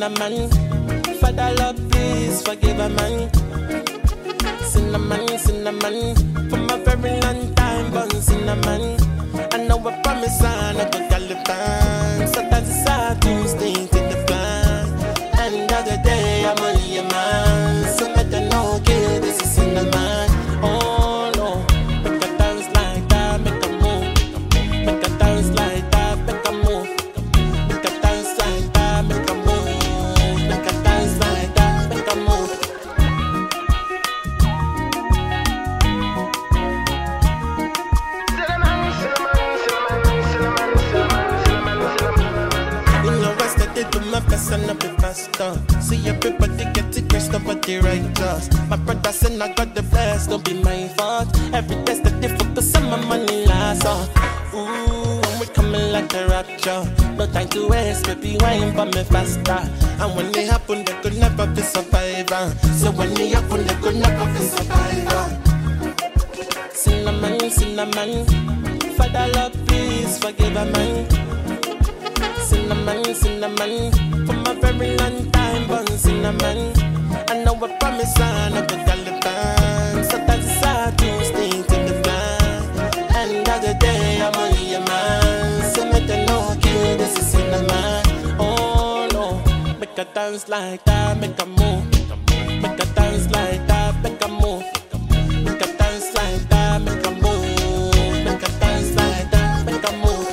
cinnamon. Father Lord, please forgive a man. Cinnamon, cinnamon. For my very long time, born cinnamon. I know I promise I no go Caliban. So that's hard to stay to the plan. And the other day I'm only a man. So let them know, okay, this is cinnamon. Oh no, make a dance like that, make a move. Make a dance like that, make a move. Make a dance like that, make a move. Make a dance like that, make a move. Do my best and I'll be faster. See everybody get it, grace, nobody righteous. My brother said I got the best, don't be my fault. Every day's the day focus on my money last. Ooh, when we coming like a rapture. No time to waste, baby, wine for me faster. And when it happen, they could never be survivor. So when it happen, they could never be survivor. Cinnamon, cinnamon. Father Lord, please forgive a man. Cinnamon, cinnamon. For my very long time, born cinnamon. I know I promise I no go Caliban. So that's hard to stay to the plan. And the other day I'm only a man. So make them know, okay, this is cinnamon. Oh no, make a dance like that, make a move. Make a dance like that, make a move. Make a dance like that, make a move. Make a dance like that, make a move.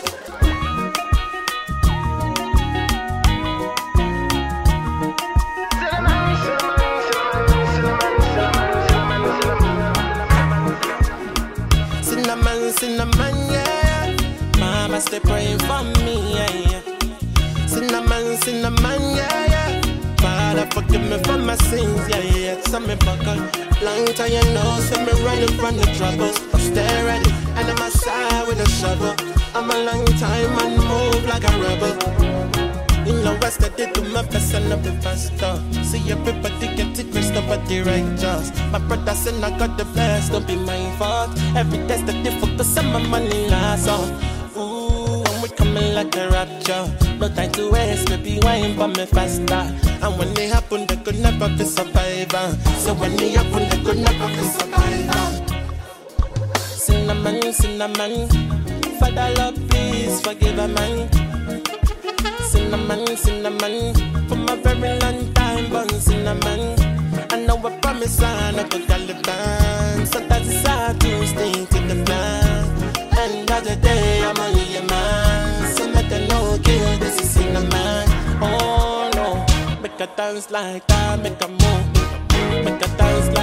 Cinnamon, yeah. Mama stay praying for me, yeah. Cinnamon, cinnamon, yeah. Father forgive me for my sins, yeah. Some me buckle, long time you know. Say me running from the troubles. Stay ready, and I'm outside with a shovel. I'm a long time and move like a rebel. In the west, I did do my best and I'll be faster. See everybody get it, grace, nobody righteous. My brother said I got the best, don't be my fault. Every day's the day focus on my money last. Ooh, when we coming like a rapture. No time to waste, baby, wine for me faster. And when it happen, they could never be survivor. So when it happen, they could never be survivor. Cinnamon, cinnamon. Father Lord, please forgive a man. Cinnamon, cinnamon. For my very long time, born cinnamon. I know I promise I no go Caliban. So that's hard to stay to the plan. And the other day I'm only a man. So make them know, okay, this is cinnamon. Oh no, make a dance like that, make a move. Make a dance like